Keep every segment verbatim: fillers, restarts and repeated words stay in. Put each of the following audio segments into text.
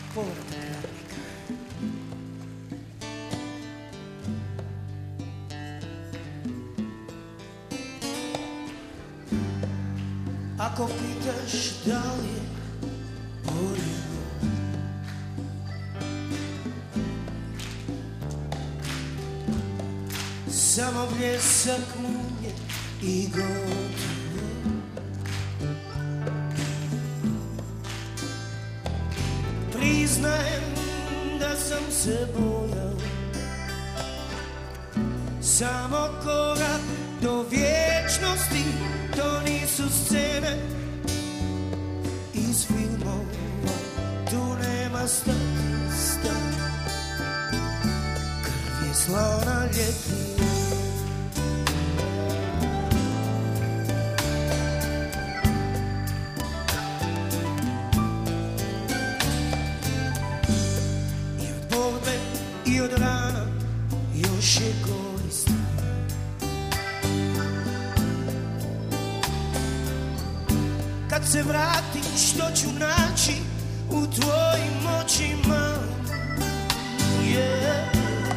povratak radnika. Ako pitaš da li je gorivo, samo bljesak munje i gotovo. Priznajem da sam se bojao, samo korak do vječnosti, to nisu scene iz filmova, tu nema statista, krv je slana ljetni. I od borbe i od rana još je korist. Kad se vratim, što ću naći u tvojim očima, yeah.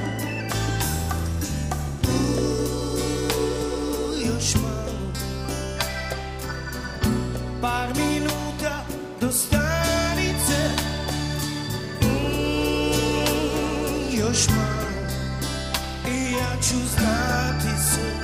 Uuu, još malo, par minuta do stanice, mm, još malo i ja ću znati sve.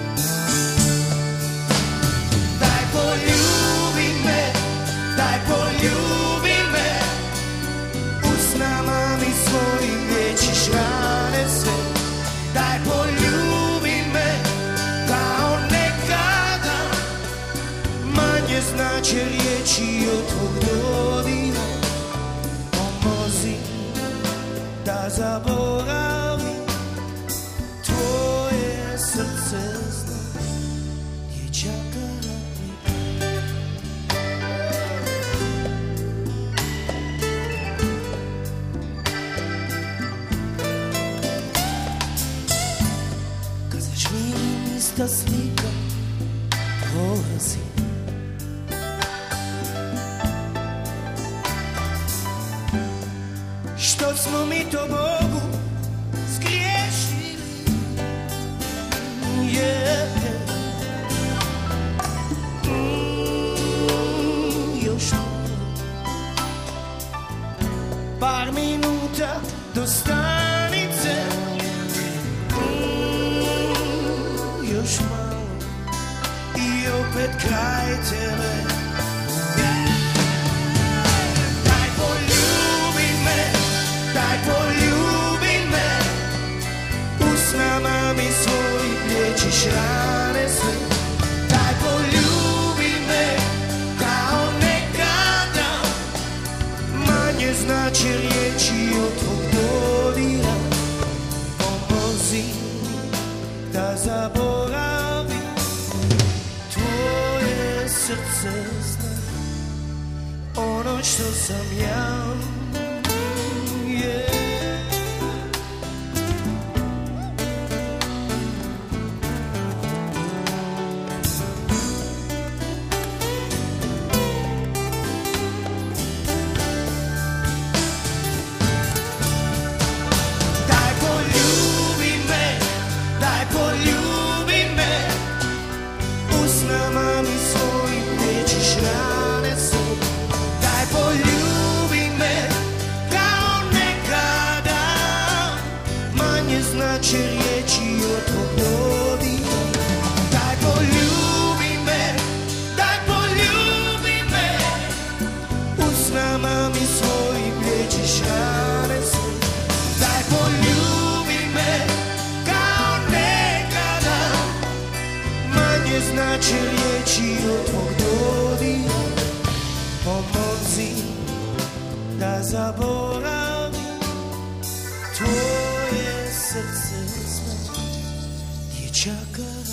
Daj poljubi me, daj poljubi me, usnama mi svojim liječiš rane sve. Daj poljubi me kao nekada, manje znače riječi od tvog dodira. Pomozi da zaboravim, tvoje srce zna, dječaka radnika. Kad zažmirim ista slika prolazi, što smo mi to Bogu zgriješili, yeah. Mm, još malo, par minuta do stanice, mm, još malo i opet kraj tebe. Daj poljubi me, daj poljubi me, usnama mi svojim liječiš rane sve. Daj poljubi me kao nekada, manje znače riječi od tvog dodira. Pomozi da zaboravim, tvoje srce zna ono što sam ja, yeah. Daj poljubi me, daj poljubi me, usnama mi svojim liječiš rane sve. Daj poljubi me kao nekada, manje znače riječi od tvog dodira. Daj poljubi me, daj poljubi me, usnama mi svojim liječiš rane sve. Daj poljubi me kao nekada, manje znače riječi od tvog dodira. Pomozi da zaboravim, tvoje srce zna, dječaka